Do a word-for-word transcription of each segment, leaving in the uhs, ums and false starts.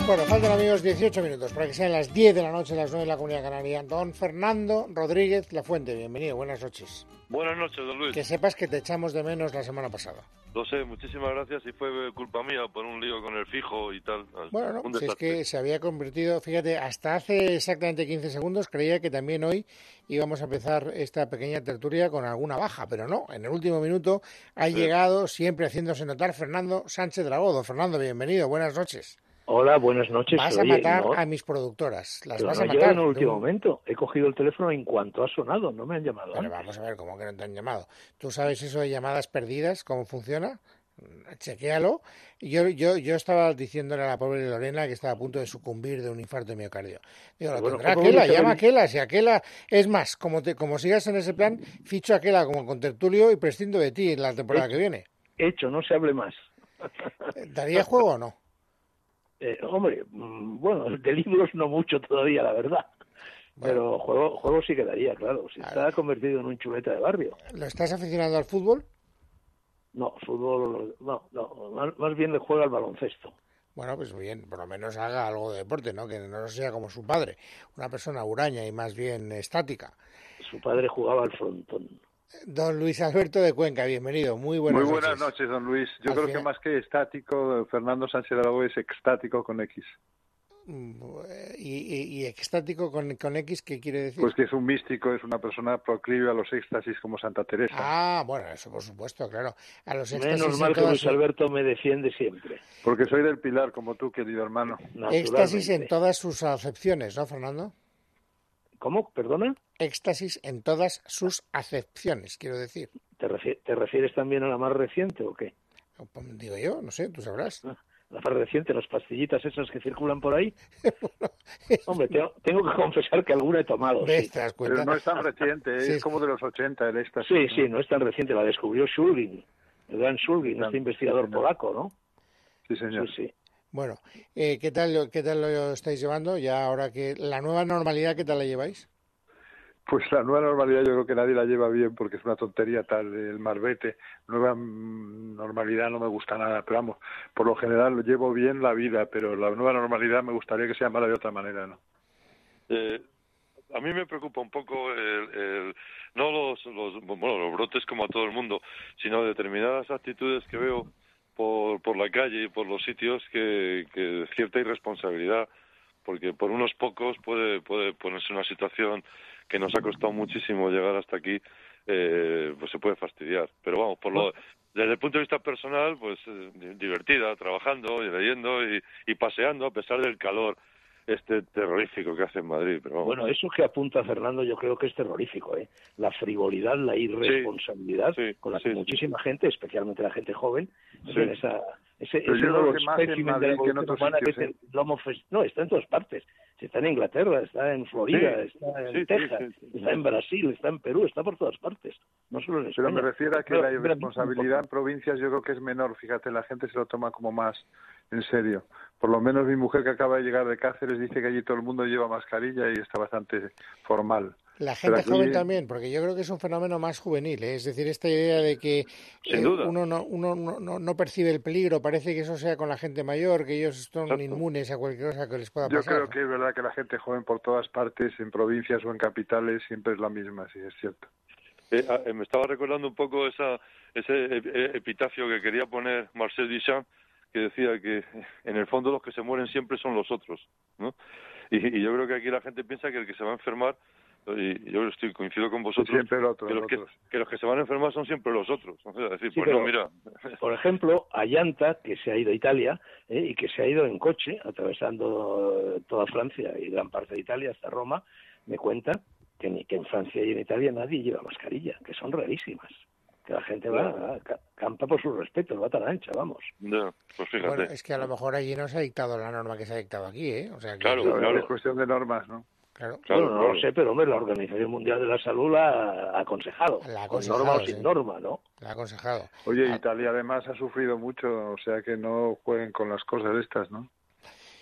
Bueno, faltan, amigos, dieciocho minutos para que sean las diez de la noche, las nueve en la Comunidad Canaria. Don Fernando Rodríguez Lafuente, bienvenido, buenas noches. Buenas noches, don Luis. Que sepas que te echamos de menos la semana pasada. Lo sé, muchísimas gracias, y fue culpa mía por un lío con el fijo y tal. Bueno, no, si es que se había convertido, fíjate, hasta hace exactamente quince segundos creía que también hoy íbamos a empezar esta pequeña tertulia con alguna baja, pero no, en el último minuto ha sí. llegado, siempre haciéndose notar, Fernando Sánchez Dragó. Don Fernando, bienvenido, buenas noches. Hola, buenas noches. Vas a Oye, matar no, a mis productoras. Las vas no a matar. En el último un... momento. He cogido el teléfono en cuanto ha sonado. No me han llamado. Pero antes. Vamos a ver, ¿cómo que no te han llamado? ¿Tú sabes eso de llamadas perdidas? ¿Cómo funciona? Chequéalo. Yo, yo, yo estaba diciéndole a la pobre Lorena que estaba a punto de sucumbir de un infarto de miocardio. Digo, lo bueno, tendrá Aquela, llama a Aquela. Si Aquela, es más, como, te, como sigas en ese plan, ficho a Aquela como contertulio y prescindo de ti en la temporada hecho, que viene. Hecho, no se hable más. ¿Daría juego o no? Eh, hombre, bueno, de libros no mucho todavía, la verdad. Bueno, pero juego, juego sí quedaría, claro. Si está ver. convertido en un chuleta de barrio. ¿Lo estás aficionado al fútbol? No, fútbol, no, no, más, más bien le juega al baloncesto. Bueno, pues bien, por lo menos haga algo de deporte, ¿no? Que no sea como su padre, una persona huraña y más bien estática. Su padre jugaba al frontón. Don Luis Alberto de Cuenca, bienvenido, muy buenas noches. Muy buenas noches, noches don Luis. Yo Al creo final... que más que estático, Fernando Sánchez Dragó es extático con X. ¿Y, y, y extático con, con X qué quiere decir? Pues que es un místico, es una persona proclive a los éxtasis como Santa Teresa. Ah, bueno, eso por supuesto, claro. A los éxtasis Menos mal que Luis Alberto me defiende siempre. Porque soy del Pilar, como tú, querido hermano. Éxtasis en todas sus acepciones, ¿no, Fernando? ¿Cómo? ¿Perdona? Éxtasis en todas sus acepciones, quiero decir. ¿Te, refier- ¿Te refieres también a la más reciente o qué? Digo yo, no sé, tú sabrás. Ah, la más reciente, las pastillitas esas que circulan por ahí. Hombre, tengo, tengo que confesar que alguna he tomado. ¿Ves, sí. te das cuenta? Pero no es tan reciente, ¿eh? Sí. Es como de los ochenta el éxtasis. Sí, ¿no? sí, no es tan reciente. La descubrió Shulgin, el gran Shulgin, sí, este investigador sí, polaco, ¿no? Sí, señor. Sí, sí. Bueno, eh, ¿qué tal, qué tal lo estáis llevando? Ya ahora que la nueva normalidad, ¿qué tal la lleváis? Pues la nueva normalidad yo creo que nadie la lleva bien porque es una tontería tal, el marbete. Nueva normalidad no me gusta nada, pero vamos, por lo general llevo bien la vida, pero la nueva normalidad me gustaría que se llamara de otra manera, ¿no? Eh, a mí me preocupa un poco el, el no los, los, bueno, los brotes como a todo el mundo, sino determinadas actitudes que veo por, por la calle y por los sitios que, que cierta irresponsabilidad, porque por unos pocos puede, puede ponerse una situación que nos ha costado muchísimo llegar hasta aquí, eh, pues se puede fastidiar. Pero vamos, por lo, desde el punto de vista personal, pues eh, divertida, trabajando y leyendo y, y paseando a pesar del calor este terrorífico que hace en Madrid. Pero vamos. Bueno, eso que apunta Fernando yo creo que es terrorífico, ¿eh? La frivolidad, la irresponsabilidad sí, sí, con la sí, que sí, muchísima sí. gente, especialmente la gente joven, Sí. tiene esa... Ese, Pero ese yo nuevo creo que más en espécimen de Madrid la que en otros humana sitios, que es ¿eh? el lomo fest... No, está en todas partes. Está en Inglaterra, está en Florida, Sí, está en sí, Texas, sí, sí, sí. está en Brasil, está en Perú, está por todas partes. No solo en España. Pero me refiero a que Pero, la pero, irresponsabilidad en provincias yo creo que es menor, fíjate, la gente se lo toma como más en serio. Por lo menos mi mujer que acaba de llegar de Cáceres dice que allí todo el mundo lleva mascarilla y está bastante formal. La gente aquí... joven también, porque yo creo que es un fenómeno más juvenil, ¿eh? Es decir, esta idea de que eh, uno, no, uno no, no, no percibe el peligro, parece que eso sea con la gente mayor, que ellos son Exacto. inmunes a cualquier cosa que les pueda yo pasar. Yo creo que es verdad que la gente joven por todas partes, en provincias o en capitales, siempre es la misma, sí, es cierto. Eh, eh, me estaba recordando un poco esa ese epitafio que quería poner Marcel Duchamp, que decía que en el fondo los que se mueren siempre son los otros, ¿no? Y, y yo creo que aquí la gente piensa que el que se va a enfermar, y yo estoy coincido con vosotros, siempre el otro, que, los que, que los que se van a enfermar son siempre los otros. O sea, decir, sí, pues pero, no, mira. Por ejemplo, Ayanta, que se ha ido a Italia eh, y que se ha ido en coche, atravesando toda Francia y gran parte de Italia hasta Roma, me cuenta que, ni, que en Francia y en Italia nadie lleva mascarilla, que son rarísimas. Que la gente va, va campa por sus respetos, va tan ancha, vamos. No, pues fíjate. Bueno, es que a lo mejor allí no se ha dictado la norma que se ha dictado aquí, ¿eh? O sea, que claro, que... claro. Es cuestión de normas, ¿no? Claro, claro, bueno, no claro. lo sé, pero hombre, la Organización Mundial de la Salud la ha aconsejado. La ha aconsejado, con norma o sin sí. norma, ¿no? La ha aconsejado. Oye, ah. Italia además ha sufrido mucho, o sea que no jueguen con las cosas estas, ¿no?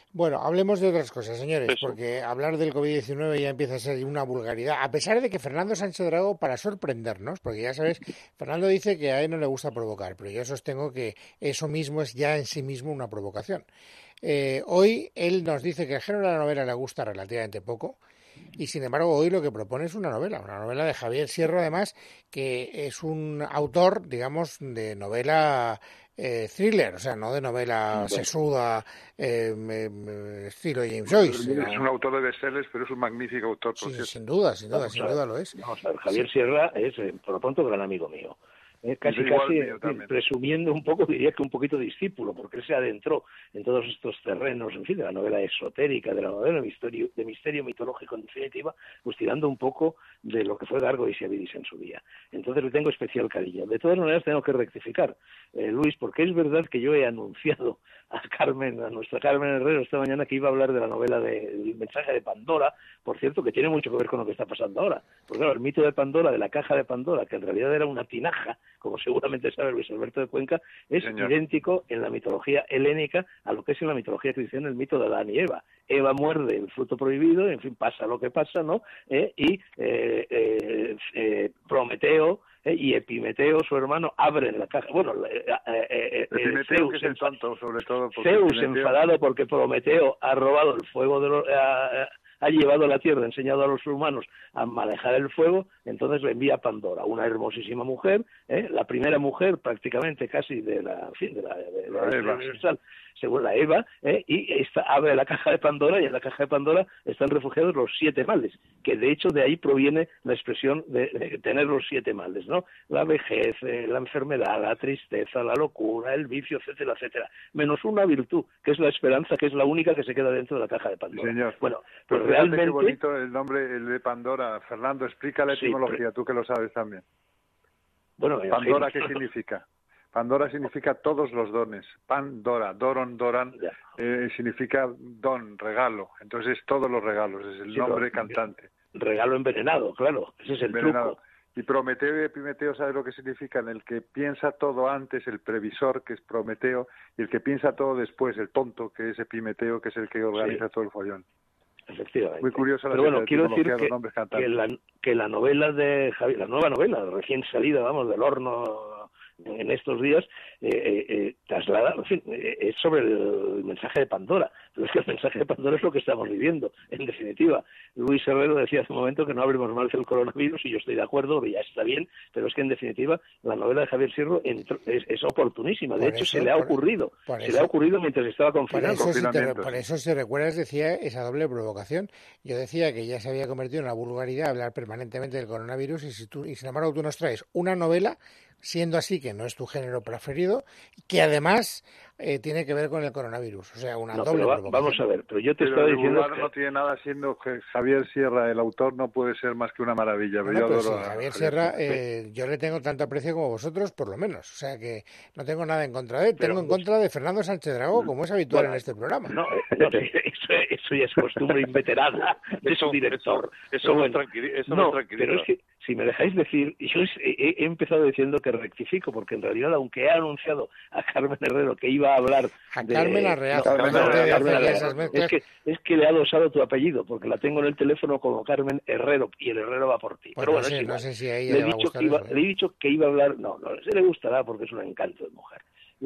Bueno, hablemos de otras cosas, señores, Eso. porque hablar del COVID diecinueve ya empieza a ser una vulgaridad, a pesar de que Fernando Sánchez Dragó, para sorprendernos, porque ya sabes, Fernando dice que a él no le gusta provocar, pero yo sostengo que eso mismo es ya en sí mismo una provocación. Eh, hoy él nos dice que el género de la novela le gusta relativamente poco, y sin embargo hoy lo que propone es una novela, una novela de Javier Sierra, además, que es un autor, digamos, de novela eh, thriller, o sea, no de novela Bueno. sesuda, eh, eh, estilo James Joyce. Sino... Es un autor de bestsellers, pero es un magnífico autor, por Sí, cierto. sin duda, sin duda, Vamos sin a ver, duda lo es. Vamos a ver, Javier sí. Sierra es, eh, por lo pronto, gran amigo mío. Eh, casi, Igual casi, mío en fin, también. presumiendo un poco, diría que un poquito discípulo, porque él se adentró en todos estos terrenos, en fin, de la novela esotérica, de la novela de misterio, de misterio mitológico, en definitiva, pues tirando un poco de lo que fue Gargo y Siabilis en su día. Entonces le tengo especial cariño. De todas maneras, tengo que rectificar, eh, Luis, porque es verdad que yo he anunciado a Carmen, a nuestra Carmen Herrero, esta mañana, que iba a hablar de la novela de, del mensaje de Pandora, por cierto, que tiene mucho que ver con lo que está pasando ahora. Porque claro, el mito de Pandora, de la caja de Pandora, que en realidad era una tinaja, como seguramente sabe Luis Alberto de Cuenca, es Señor. idéntico en la mitología helénica a lo que es en la mitología cristiana el mito de Adán y Eva. Eva muerde el fruto prohibido, en fin, pasa lo que pasa, ¿no? Eh, y eh, eh, eh, Prometeo eh, y Epimeteo, su hermano, abren la caja. Bueno, eh, eh, eh, Epimeteo, Zeus, que es el tonto, sobre todo. porque Zeus, Epimeteo- enfadado porque Prometeo ha robado el fuego de los... ha, ha llevado a la tierra, ha enseñado a los humanos a manejar el fuego, entonces le envía a Pandora, una hermosísima mujer, ¿eh? La primera mujer prácticamente casi de la, en fin, de la, de la, La de Eva, universal, según la Eva, ¿eh? Y esta, abre la caja de Pandora y en la caja de Pandora están refugiados los siete males, que de hecho de ahí proviene la expresión de, de tener los siete males, ¿no? La vejez, eh, la enfermedad, la tristeza, la locura, el vicio, etcétera, etcétera, menos una virtud, que es la esperanza, que es la única que se queda dentro de la caja de Pandora. Señor. Bueno, Pero pues fíjate realmente... qué bonito el nombre el de Pandora. Fernando, explica la Sí, etimología, pero- tú que lo sabes también. Bueno, me Pandora, imagino. ¿qué significa? Pandora significa todos los dones. Pandora, Doron, Doran, Ya. eh, significa don, regalo. Entonces es todos los regalos, es el Sí, nombre pero- cantante. Regalo envenenado, claro, ese es el Envenenado. truco. Y Prometeo y Epimeteo, ¿sabes lo que significan? El que piensa todo antes, el previsor, que es Prometeo, y el que piensa todo después, el tonto, que es Epimeteo, que es el que organiza Sí. todo el follón. Efectivamente. Muy curiosa la Pero bueno, quiero etimología decir de los que, nombres que, cantantes. la, que la novela de Javier, la nueva novela, recién salida, vamos, del horno en estos días, eh, eh, eh, traslada, en fin, eh, es sobre el mensaje de Pandora. Pero es que el mensaje de Pandora es lo que estamos viviendo, en definitiva. Luis Herrero decía hace un momento que no hablemos mal del coronavirus, y yo estoy de acuerdo, ya está bien, pero es que en definitiva la novela de Javier Sierra entró- es, es oportunísima. De Por hecho, eso, se le ha por- ocurrido, por se eso. le ha ocurrido mientras estaba Por confinado. eso, si te, confinamiento, por sí. eso, si recuerdas, decía esa doble provocación. Yo decía que ya se había convertido en una vulgaridad hablar permanentemente del coronavirus y, si tú, y sin embargo tú nos traes una novela, siendo así que no es tu género preferido, que además eh, tiene que ver con el coronavirus. O sea, una No, doble pero va- provocación. vamos a ver, pero yo te Pero estaba de diciendo vulgar que... no tiene nada, siendo que Javier Sierra, el autor, no puede ser más que una maravilla. Bueno, yo pero adoro sí, a Javier Javier Sierra, Sierra. eh, yo le tengo tanto aprecio como vosotros, por lo menos. O sea que no tengo nada en contra de él. Pero, tengo en pues, contra de Fernando Sánchez Dragó, como es habitual bueno, en este programa. No, eh, no, sí, eso, eso ya es costumbre inveterada de su Eso- director. eso- eso Pero nos bueno, tranquili- eso no, nos tranquiliza. pero es que si me dejáis decir, yo he, he empezado diciendo que rectifico, porque en realidad, aunque he anunciado a Carmen Herrero que iba a hablar A de... Carmen Arreaza, no, Carmen no, Arreaza, Carmen hacer Arreaza. esas mezclas. Es que, es que le ha adosado tu apellido, porque la tengo en el teléfono como Carmen Herrero, y el Herrero va por ti. Pues Pero no bueno, sé, es no igual. sé si a ella Le le he, va a dicho gustar que iba, eso, ¿eh? le he dicho que iba a hablar, no, no, se le gustará porque es un encanto de mujer.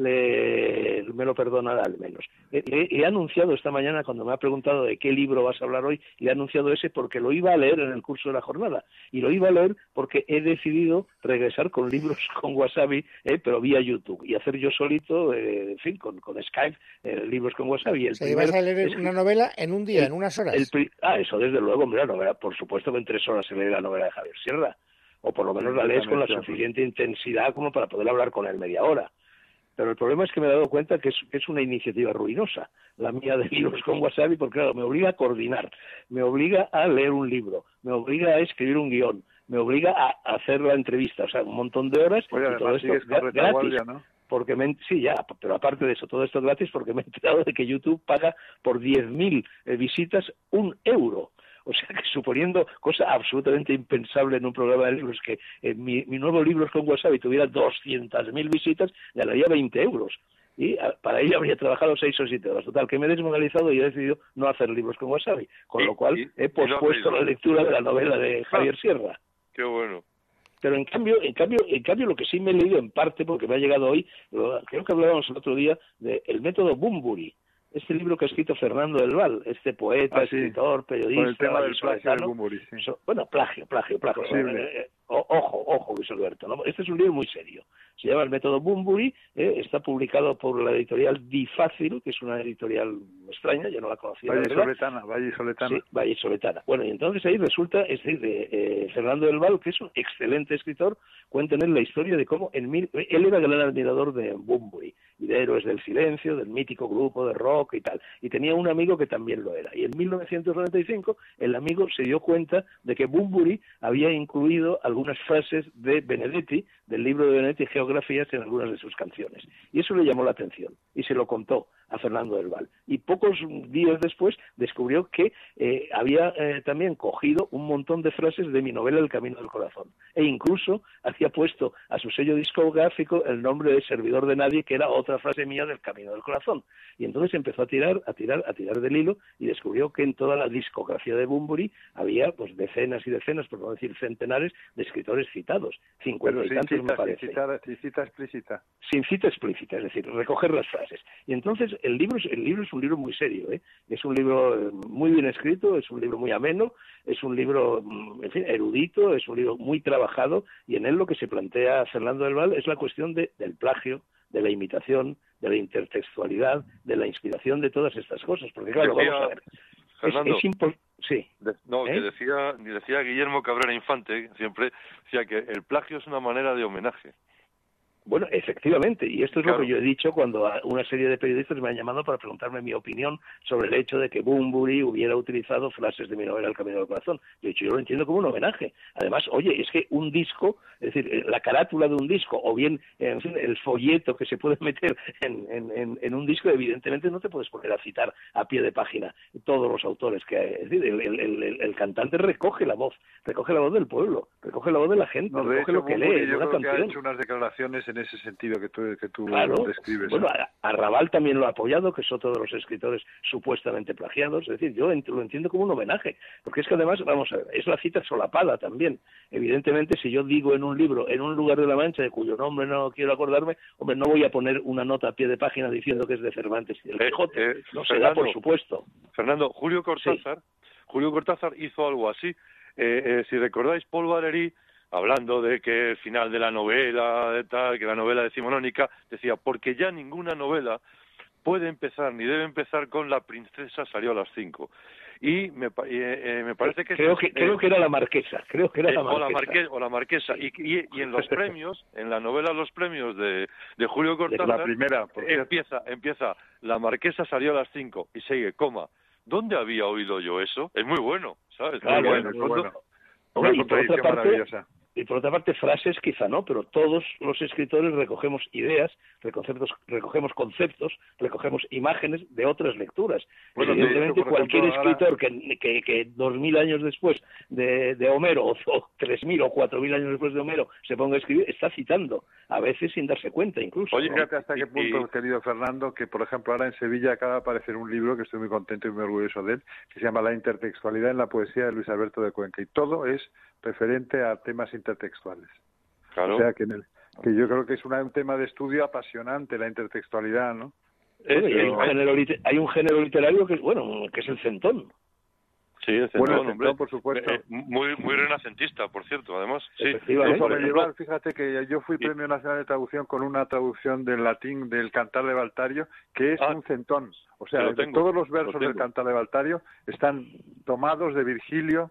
Le, me lo perdonará al menos. Le, le- he anunciado esta mañana, cuando me ha preguntado de qué libro vas a hablar hoy, le he anunciado ese porque lo iba a leer en el curso de la jornada. Y lo iba a leer porque he decidido regresar con libros con Wasabi, eh, pero vía YouTube, y hacer yo solito, eh, en fin, con, con Skype, eh, libros con Wasabi. El O sea, primer ibas a leer es- una novela en un día, el- en unas horas. el pri- ah, eso desde luego, hombre, la novela, por supuesto que en tres horas se lee la novela de Javier Sierra, o por lo menos la lees con la Completamente. suficiente intensidad como para poder hablar con él media hora. Pero el problema es que me he dado cuenta que es, que es una iniciativa ruinosa, la mía de libros con Wasabi, porque claro, me obliga a coordinar, me obliga a leer un libro, me obliga a escribir un guión, me obliga a hacer la entrevista, o sea, un montón de horas, Oye, y todo además esto sigues con gra- retaguardia, gratis. ¿no? Porque me, sí, ya, pero aparte de eso, todo esto gratis porque me he enterado de que YouTube paga por diez mil eh, visitas un euro. O sea que suponiendo cosa absolutamente impensable en un programa de libros, que eh, mi, mi nuevo libro con Wasabi tuviera doscientas mil visitas, ganaría veinte euros. y a, para ello habría trabajado seis o siete horas. Total, que me he desmoralizado y he decidido no hacer libros con Wasabi, con y, lo cual y, he pospuesto la lectura de la novela de Javier Sierra. Qué bueno. Pero en cambio, en cambio, en cambio, lo que sí me he leído en parte, porque me ha llegado hoy, creo que hablábamos el otro día de El método Bunbury, este libro que ha escrito Fernando del Val, este poeta, ah, sí. escritor, periodista, el tema del plagio de Bunbury, sí. so, bueno, plagio, plagio, plagio. Eh, eh, ojo, ojo, Luis Alberto, ¿no? Este es un libro muy serio. Se llama El método Bunbury, eh, está publicado por la editorial Difácil, que es una editorial extraña, yo no la conocía. Vallisoletana, Vallisoletana. Sí, Vallisoletana. Bueno, y entonces ahí resulta, es decir, de, eh, Fernando del Val, que es un excelente escritor, cuenta en él la historia de cómo en mil, él era gran admirador de Bunbury y de Héroes del Silencio, del mítico grupo de rock y tal, y tenía un amigo que también lo era. Y en mil novecientos noventa y cinco el amigo se dio cuenta de que Bunbury había incluido algunas frases de Benedetti, del libro de Benedetti, Geografías, en algunas de sus canciones. Y eso le llamó la atención y se lo contó a Fernando del Val. Y pocos días después descubrió que eh, había eh, también cogido un montón de frases de mi novela El Camino del Corazón. E incluso había puesto a su sello discográfico el nombre de Servidor de Nadie, que era otra frase mía del Camino del Corazón. Y entonces empezó a tirar, a tirar, a tirar del hilo y descubrió que en toda la discografía de Bunbury había pues decenas y decenas, por no decir centenares, de escritores citados. cincuenta y tantos, me parece. Sin cita, sin cita explícita. Sin cita explícita, es decir, recoger las frases. Y entonces el libro, el libro es un libro muy serio, ¿eh? Es un libro muy bien escrito, es un libro muy ameno, es un libro, en fin, erudito, es un libro muy trabajado, y en él lo que se plantea Fernando del Val es la cuestión de, del plagio, de la imitación, de la intertextualidad, de la inspiración, de todas estas cosas. Porque claro, decía, vamos a ver. Fernando, es, es impo- sí. de, no, ¿Eh? que decía, decía Guillermo Cabrera Infante, siempre decía que el plagio es una manera de homenaje. Bueno, efectivamente, y esto es claro. lo que yo he dicho cuando una serie de periodistas me han llamado para preguntarme mi opinión sobre el hecho de que Bunbury hubiera utilizado frases de mi novela El Camino del Corazón. Yo he dicho, yo lo entiendo como un homenaje. Además, oye, es que un disco, es decir, la carátula de un disco, o bien, en fin, el folleto que se puede meter en, en, en un disco, evidentemente no te puedes poner a citar a pie de página todos los autores que hay. Es decir, el, el, el, el cantante recoge la voz, recoge la voz del pueblo, recoge la voz de la gente, no, de recoge hecho, lo que Bunbury, lee, yo una creo canción. que ha hecho unas declaraciones en ese sentido que tú, que tú claro, describes. Bueno, ¿eh? Arrabal también lo ha apoyado, que es otro de los escritores supuestamente plagiados. Es decir, yo ent- lo entiendo como un homenaje, porque es que además, vamos a ver, es la cita solapada también. Evidentemente, si yo digo en un libro, en un lugar de la Mancha, de cuyo nombre no quiero acordarme, hombre, no voy a poner una nota a pie de página diciendo que es de Cervantes y del Quijote. Eh, eh, no se da, por supuesto. Fernando, Julio Cortázar, sí. Julio Cortázar hizo algo así. Eh, eh, si recordáis, Paul Valéry, hablando de que el final de la novela, de tal, que la novela decimonónica, decía, porque ya ninguna novela puede empezar, ni debe empezar con la princesa salió a las cinco. Y me, eh, eh, me parece que... Creo que, eh, creo que era la marquesa, creo que era eh, la marquesa. O la, marque, o la marquesa. Y, y, y en los premios, en la novela Los Premios de, de Julio Cortázar, la primera, empieza, empieza, la marquesa salió a las cinco, y sigue, coma, ¿dónde había oído yo eso? Es muy bueno, ¿sabes? Ah, muy bueno, muy bueno. Una contradicción maravillosa. Y por otra parte, frases quizá no, pero todos los escritores recogemos ideas, recogemos, recogemos conceptos, recogemos imágenes de otras lecturas. Bueno, evidentemente, hecho, cualquier ejemplo, escritor ahora... que, que, que dos mil años después de, de Homero, o, o tres mil o cuatro mil años después de Homero, se ponga a escribir, está citando, a veces sin darse cuenta incluso. Oye, ¿no? fíjate hasta qué punto, y... querido Fernando, que por ejemplo ahora en Sevilla acaba de aparecer un libro, que estoy muy contento y muy orgulloso de él, que se llama La intertextualidad en la poesía de Luis Alberto de Cuenca, y todo es referente a temas intertextuales. Claro. O sea, que, en el, que yo creo que es una, un tema de estudio apasionante, la intertextualidad, ¿no? Eh, Pero... hay, un género, hay un género literario que es, bueno, que es el centón. Sí, el centón, bueno, el hombre. centón, por supuesto. Eh, muy, muy renacentista, por cierto, además. Sí. Eso medieval, fíjate que yo fui Premio Nacional de Traducción con una traducción del latín del Cantar de Valtario, que es ah, un centón. O sea, todos los versos del Cantar de Valtario están tomados de Virgilio,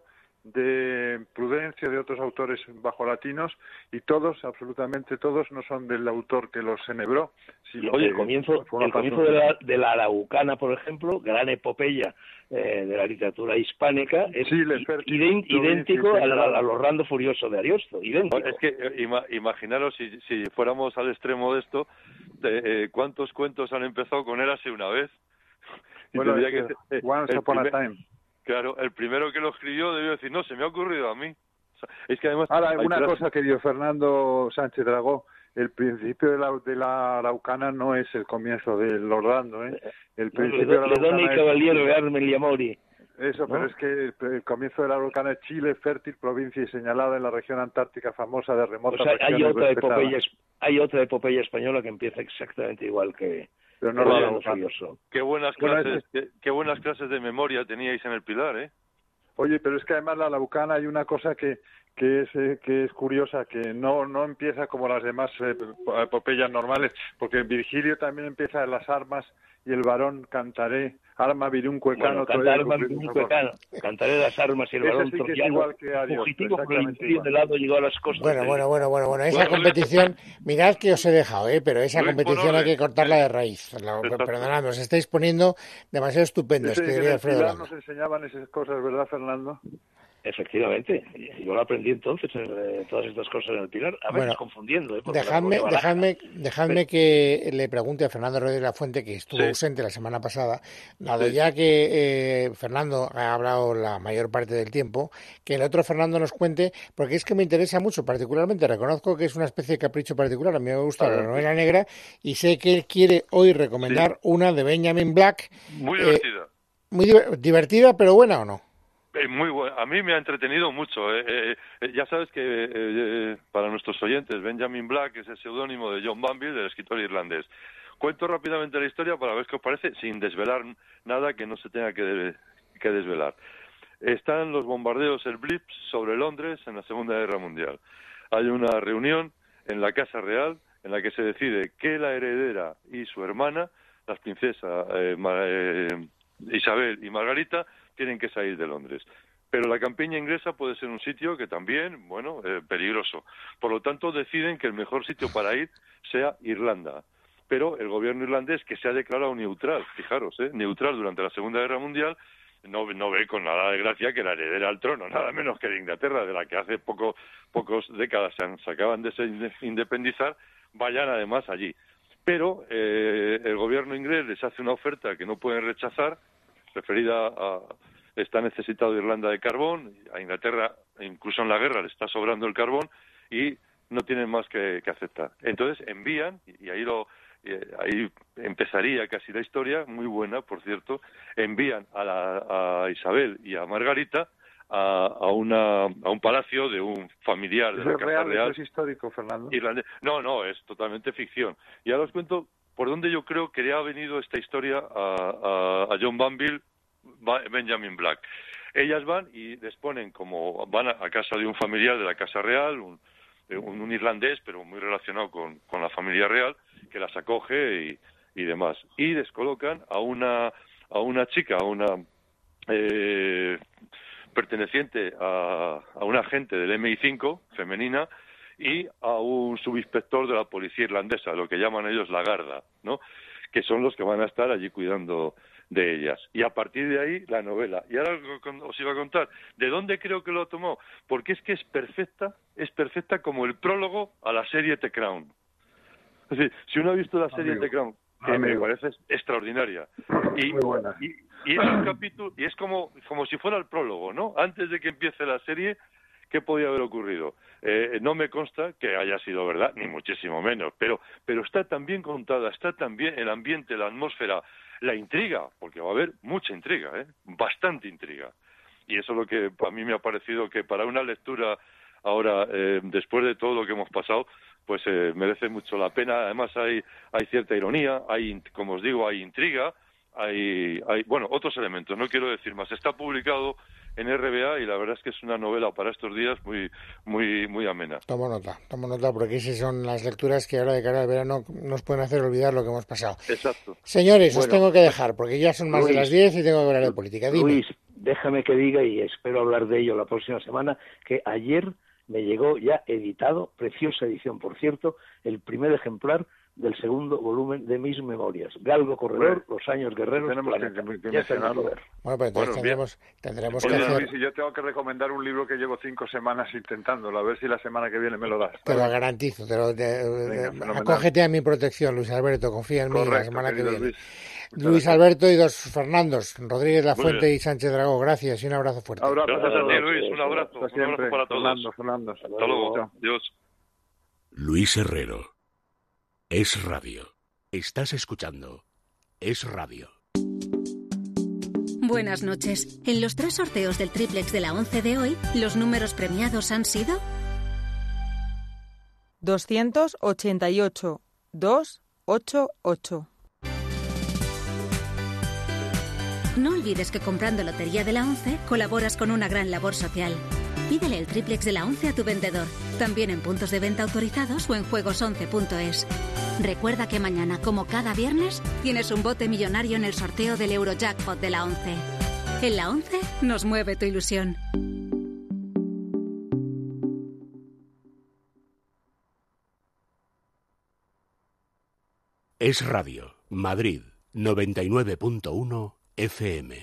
de Prudencio, de otros autores bajo-latinos, y todos, absolutamente todos, no son del autor que los enhebró. Sino Oye, el comienzo, el comienzo de, la, de la Araucana, por ejemplo, gran epopeya eh, de la literatura hispánica, es sí, ident, idéntico a, la, a los Rando Furioso de Ariosto, idéntico. Es que ima, imaginaros, si, si fuéramos al extremo de esto, de, eh, ¿cuántos cuentos han empezado con Érase una vez? Y bueno, es que, que, eh, Once Upon a Time. Claro, el primero que lo escribió debió decir, no, se me ha ocurrido a mí. O sea, es que además... Ahora, una cosa, querido Fernando Sánchez Dragó, el principio de la, de la Araucana no es el comienzo del Orlando, ¿eh? El principio no, de la le dona Araucana el caballero es... de Armel y Amori. Eso, ¿no? Pero es que el, el comienzo de la Araucana es Chile, fértil provincia y señalada en la región antártica famosa de remotas o sea, hay otra respetadas. epopeya, hay otra epopeya española que empieza exactamente igual que... Pero no Oye, lo Furioso. Qué buenas Bueno, clases, qué, qué buenas clases de memoria teníais en el Pilar, ¿eh? Oye, pero es que además la Araucana hay una cosa que que es eh, que es curiosa, que no no empieza como las demás eh, epopeyas normales, porque Virgilio también empieza en las armas y el varón cantaré, arma viruncuecano. Bueno, cantar arma viruncuecano, cantaré las armas y el varón sí troyano, fugitivo por el imperio del lado llegó a las costas. Bueno, de... bueno, bueno, bueno, bueno, esa competición, mirad que os he dejado, ¿eh? Pero esa competición hay que cortarla de raíz. La, perdonad, os estáis poniendo demasiado estupendos, sí, que diría Alfredo Landa. Nos enseñaban esas cosas, ¿verdad, Fernando? Efectivamente, yo lo aprendí entonces, eh, todas estas cosas en el Pilar, a veces bueno, confundiendo. ¿eh? Dejadme, dejadme, dejadme que le pregunte a Fernando Rodríguez Lafuente, que estuvo sí. ausente la semana pasada, dado sí. ya que eh, Fernando ha hablado la mayor parte del tiempo, que el otro Fernando nos cuente, porque es que me interesa mucho, particularmente, reconozco que es una especie de capricho particular, a mí me gusta la novela negra, y sé que él quiere hoy recomendar sí. una de Benjamin Black. Muy divertida. Eh, muy di- divertida, pero buena o no. Muy bueno. A mí me ha entretenido mucho. Eh, eh, ya sabes que eh, eh, para nuestros oyentes, Benjamin Black es el seudónimo de John Banville, del escritor irlandés. Cuento rápidamente la historia para ver qué os parece, sin desvelar nada que no se tenga que, de, que desvelar. Están los bombardeos, el Blitz, sobre Londres en la Segunda Guerra Mundial. Hay una reunión en la Casa Real en la que se decide que la heredera y su hermana, las princesas eh, eh, Isabel y Margarita, tienen que salir de Londres. Pero la campiña inglesa puede ser un sitio que también, bueno, eh, peligroso. Por lo tanto, deciden que el mejor sitio para ir sea Irlanda. Pero el gobierno irlandés, que se ha declarado neutral, fijaros, eh, neutral durante la Segunda Guerra Mundial, no, no ve con nada de gracia que la heredera al trono, nada menos que de Inglaterra, de la que hace poco, pocos décadas se, han, se acaban de se independizar, vayan además allí. Pero eh, el gobierno inglés les hace una oferta que no pueden rechazar, referida a está necesitado de Irlanda de carbón, a Inglaterra incluso en la guerra le está sobrando el carbón y no tienen más que, que aceptar. Entonces envían, y ahí lo eh, ahí empezaría casi la historia, muy buena por cierto, envían a, la, a Isabel y a Margarita a, a, una, a un palacio de un familiar de la Casa real, Real. ¿Es histórico, Fernando? Irlandés. No, no, es totalmente ficción. Y ahora os cuento por dónde yo creo que le ha venido esta historia a, a, a John Banville, Benjamin Black. Ellas van y les ponen como van a, a casa de un familiar de la Casa Real, un, un, un irlandés, pero muy relacionado con, con la familia real, que las acoge y, y demás. Y les colocan a una a una chica, a una eh, perteneciente a, a un agente del eme i cinco, femenina, y a un subinspector de la policía irlandesa, lo que llaman ellos la Garda, ¿no? Que son los que van a estar allí cuidando de ellas. Y a partir de ahí, la novela. Y ahora os iba a contar de dónde creo que lo tomó, porque es que es perfecta, es perfecta como el prólogo a la serie The Crown. Es decir, si uno ha visto la serie Amigo. The Crown, que Amigo. me parece extraordinaria, y, Muy buena. y, y es un capítulo, y es como, como si fuera el prólogo, ¿no? Antes de que empiece la serie, ¿qué podía haber ocurrido? Eh, no me consta que haya sido verdad, ni muchísimo menos, pero, pero está tan bien contada, está tan bien el ambiente, la atmósfera, la intriga, porque va a haber mucha intriga, ¿eh? Bastante intriga. Y eso es lo que a mí me ha parecido que para una lectura ahora, eh, después de todo lo que hemos pasado, pues eh, merece mucho la pena. Además hay, hay cierta ironía, hay, como os digo, hay intriga, hay, hay, bueno, otros elementos, no quiero decir más. Está publicado en erre be a y la verdad es que es una novela para estos días muy muy muy amena. Tomo nota, tomo nota porque esas son las lecturas que ahora de cara al verano nos pueden hacer olvidar lo que hemos pasado. Exacto. Señores, bueno, os tengo que dejar porque ya son más Luis, de las diez y tengo que hablar de política. Dime. Luis, déjame que diga, y espero hablar de ello la próxima semana, que ayer me llegó ya editado, preciosa edición por cierto, el primer ejemplar del segundo volumen de mis memorias. Galgo Corredor, bueno, Los Años Guerreros, tenemos Planeta. que, que, que ya mencionarlo. Bueno, pues entonces Bueno, tendremos, tendremos que Oye, hacer... Luis, y yo tengo que recomendar un libro que llevo cinco semanas intentándolo, a ver si la semana que viene me lo das. Te lo garantizo, te lo, te, Venga, acógete a mi protección, Luis Alberto, confía en mí. Correcto, La semana que viene. Luis, Luis Alberto y dos Fernandos, Rodríguez Lafuente y Sánchez Dragó, gracias y un abrazo fuerte. Abrazo, Gracias a ti, Luis, un abrazo, un abrazo para todos. Fernando, Fernando. Hasta luego, adiós. Luis Herrero. Es Radio. Estás escuchando Es Radio. Buenas noches. En los tres sorteos del triplex de la once de hoy, los números premiados han sido doscientos ochenta y ocho, doscientos ochenta y ocho. No olvides que comprando Lotería de la once colaboras con una gran labor social. Pídele el triplex de la once a tu vendedor, también en puntos de venta autorizados o en juegos once punto es. Recuerda que mañana, como cada viernes, tienes un bote millonario en el sorteo del Eurojackpot de la once. En la once nos mueve tu ilusión. Es Radio, Madrid, noventa y nueve punto uno F M.